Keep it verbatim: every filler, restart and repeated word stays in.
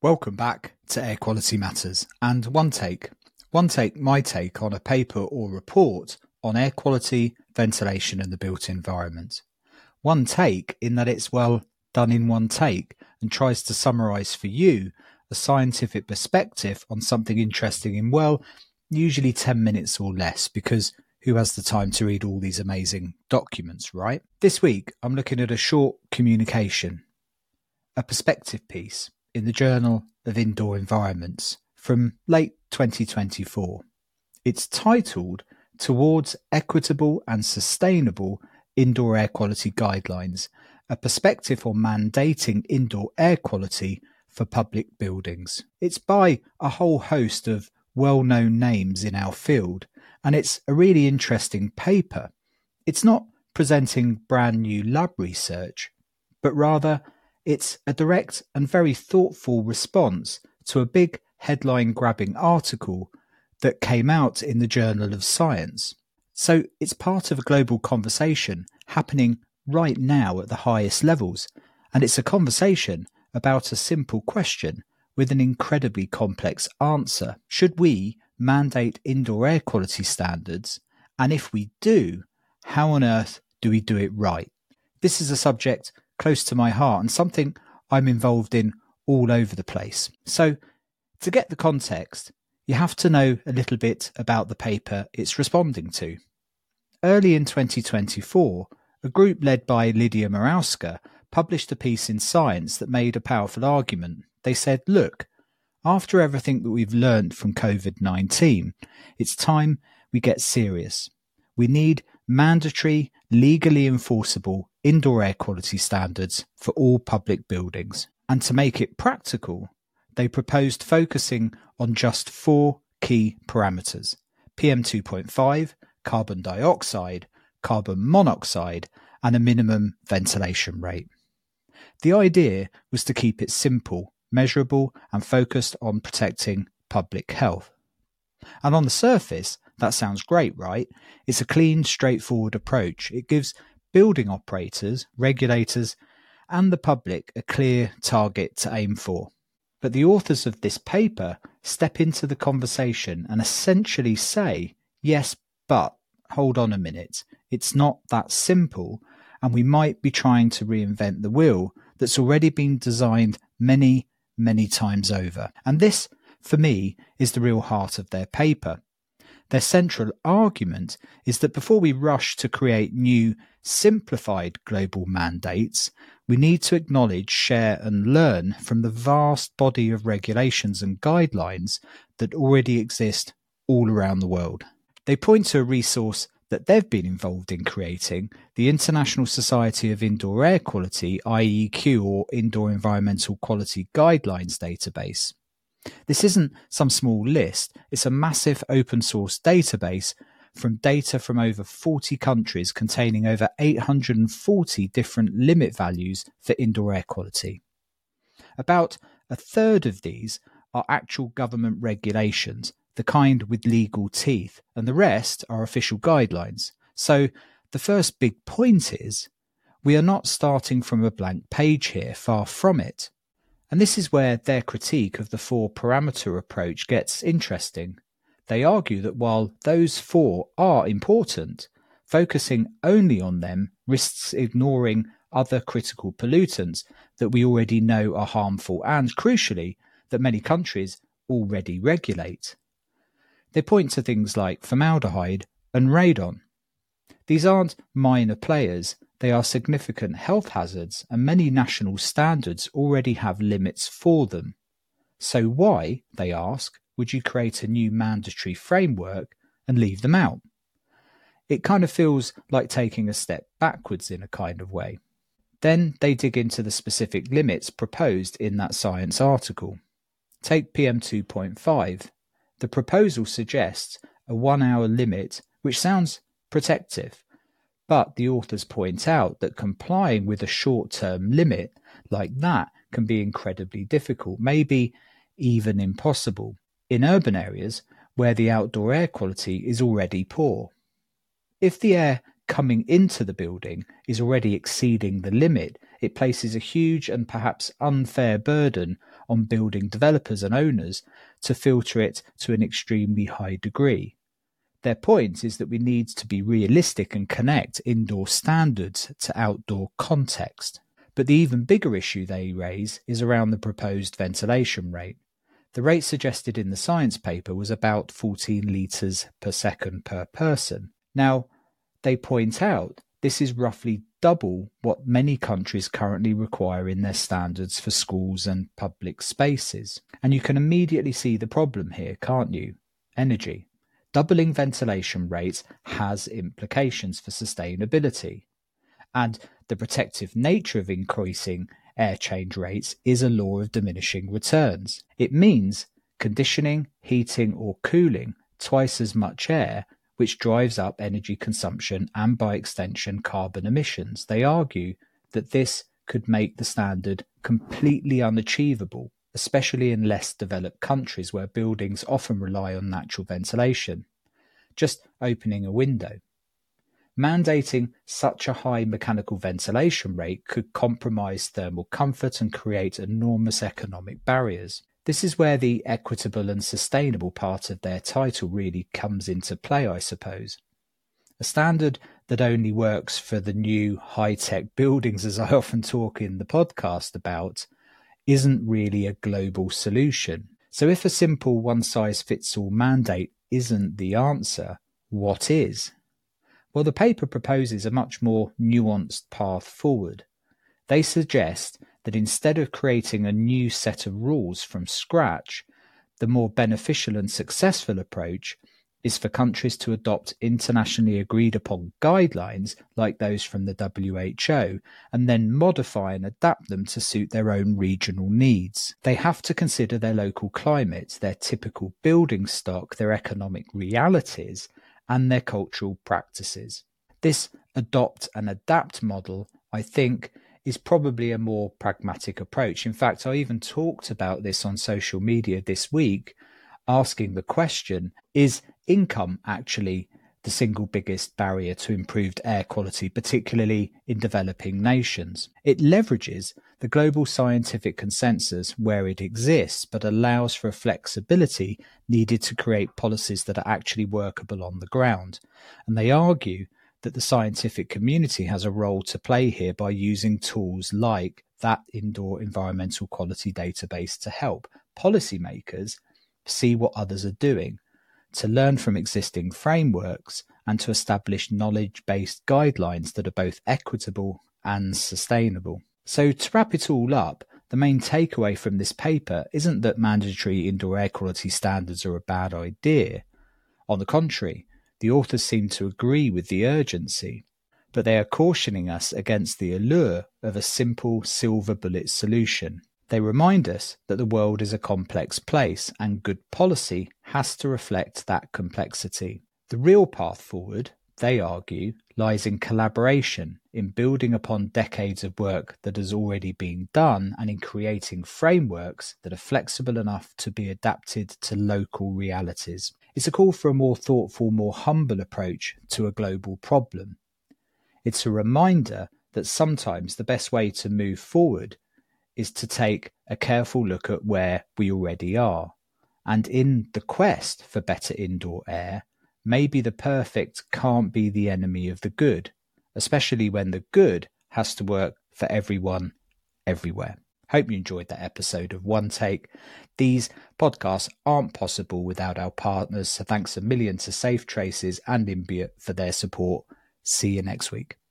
Welcome back to Air Quality Matters and One Take. One Take, my take on a paper or report on air quality, ventilation and the built environment. One take in that it's, well, done in one take and tries to summarise for you a scientific perspective on something interesting in, well, usually ten minutes or less, because who has the time to read all these amazing documents, right? This week, I'm looking at a short communication, a perspective piece in the Journal of Indoor Environments from late twenty twenty-four. It's titled Towards Equitable and Sustainable Indoor Air Quality Guidelines, a perspective on mandating indoor air quality for public buildings. It's by a whole host of well-known names in our field, and it's a really interesting paper. It's not presenting brand new lab research, but rather it's a direct and very thoughtful response to a big headline-grabbing article that came out in the Journal of Science. So it's part of a global conversation happening right now at the highest levels, and it's a conversation about a simple question with an incredibly complex answer. Should we mandate indoor air quality standards? And if we do, how on earth do we do it right? This is a subject close to my heart and something I'm involved in all over the place. So to get the context, you have to know a little bit about the paper it's responding to. Early in twenty twenty-four, a group led by Lydia Morawska published a piece in Science that made a powerful argument. They said, look, after everything that we've learned from covid nineteen, it's time we get serious. We need mandatory, legally enforceable indoor air quality standards for all public buildings. And to make it practical, they proposed focusing on just four key parameters: P M two point five, carbon dioxide, carbon monoxide, and a minimum ventilation rate. The idea was to keep it simple, measurable, and focused on protecting public health. And on the surface, that sounds great, right? It's a clean, straightforward approach. It gives building operators, regulators, and the public a clear target to aim for. But the authors of this paper step into the conversation and essentially say, yes, but hold on a minute. It's not that simple, and we might be trying to reinvent the wheel that's already been designed many, many times over. And this, for me, is the real heart of their paper. Their central argument is that before we rush to create new, simplified global mandates, we need to acknowledge, share and learn from the vast body of regulations and guidelines that already exist all around the world. They point to a resource that they've been involved in creating, the International Society of Indoor Air Quality, I E Q, or Indoor Environmental Quality Guidelines database. This isn't some small list, it's a massive open source database from data from over forty countries containing over eight hundred forty different limit values for indoor air quality. About a third of these are actual government regulations, the kind with legal teeth, and the rest are official guidelines. So the first big point is, we are not starting from a blank page here, far from it. And this is where their critique of the four-parameter approach gets interesting. They argue that while those four are important, focusing only on them risks ignoring other critical pollutants that we already know are harmful and, crucially, that many countries already regulate. They point to things like formaldehyde and radon. These aren't minor players, they are significant health hazards, and many national standards already have limits for them. So why, they ask, would you create a new mandatory framework and leave them out? It kind of feels like taking a step backwards in a kind of way. Then they dig into the specific limits proposed in that Science article. Take P M two point five. The proposal suggests a one-hour limit, which sounds protective. But the authors point out that complying with a short-term limit like that can be incredibly difficult, maybe even impossible, in urban areas where the outdoor air quality is already poor. If the air coming into the building is already exceeding the limit, it places a huge and perhaps unfair burden on building developers and owners to filter it to an extremely high degree. Their point is that we need to be realistic and connect indoor standards to outdoor context. But the even bigger issue they raise is around the proposed ventilation rate. The rate suggested in the science paper was about fourteen litres per second per person. Now, they point out this is roughly double what many countries currently require in their standards for schools and public spaces. And you can immediately see the problem here, can't you? Energy. Doubling ventilation rates has implications for sustainability. And the protective nature of increasing air change rates is a law of diminishing returns. It means conditioning, heating or cooling twice as much air, which drives up energy consumption and by extension carbon emissions. They argue that this could make the standard completely unachievable, especially in less developed countries where buildings often rely on natural ventilation. Just opening a window. Mandating such a high mechanical ventilation rate could compromise thermal comfort and create enormous economic barriers. This is where the equitable and sustainable part of their title really comes into play, I suppose. A standard that only works for the new high-tech buildings, as I often talk in the podcast about, isn't really a global solution. So if a simple one-size-fits-all mandate isn't the answer, what is? Well, the paper proposes a much more nuanced path forward. They suggest that instead of creating a new set of rules from scratch, the more beneficial and successful approach is for countries to adopt internationally agreed upon guidelines like those from the W H O and then modify and adapt them to suit their own regional needs. They have to consider their local climate, their typical building stock, their economic realities, and their cultural practices. This adopt and adapt model, I think, is probably a more pragmatic approach. In fact, I even talked about this on social media this week, asking the question, is income actually the single biggest barrier to improved air quality, particularly in developing nations? It leverages the global scientific consensus where it exists, but allows for a flexibility needed to create policies that are actually workable on the ground. And they argue that the scientific community has a role to play here by using tools like that indoor environmental quality database to help policymakers see what others are doing, to learn from existing frameworks, and to establish knowledge-based guidelines that are both equitable and sustainable. So to wrap it all up, the main takeaway from this paper isn't that mandatory indoor air quality standards are a bad idea. On the contrary, the authors seem to agree with the urgency, but they are cautioning us against the allure of a simple silver bullet solution. They remind us that the world is a complex place and good policy has to reflect that complexity. The real path forward, they argue, lies in collaboration, in building upon decades of work that has already been done and in creating frameworks that are flexible enough to be adapted to local realities. It's a call for a more thoughtful, more humble approach to a global problem. It's a reminder that sometimes the best way to move forward is to take a careful look at where we already are. And in the quest for better indoor air, maybe the perfect can't be the enemy of the good, especially when the good has to work for everyone, everywhere. Hope you enjoyed that episode of One Take. These podcasts aren't possible without our partners, so thanks a million to Safe Traces and Imbiot for their support. See you next week.